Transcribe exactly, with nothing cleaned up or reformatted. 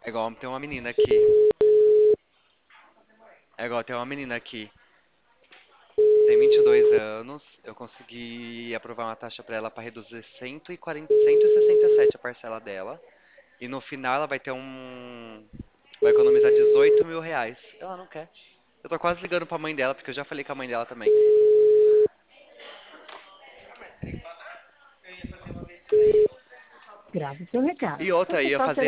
É igual tem uma menina aqui. É igual tem uma menina aqui. Tem vinte e dois anos. Eu consegui aprovar uma taxa pra ela pra reduzir cento e quarenta, cento e sessenta e sete a parcela dela. E no final ela vai ter um. Vai economizar dezoito mil reais. Ela não quer. Eu tô quase ligando pra mãe dela, porque eu já falei com a mãe dela também. Grave seu E recado. outra, Você ia está fazer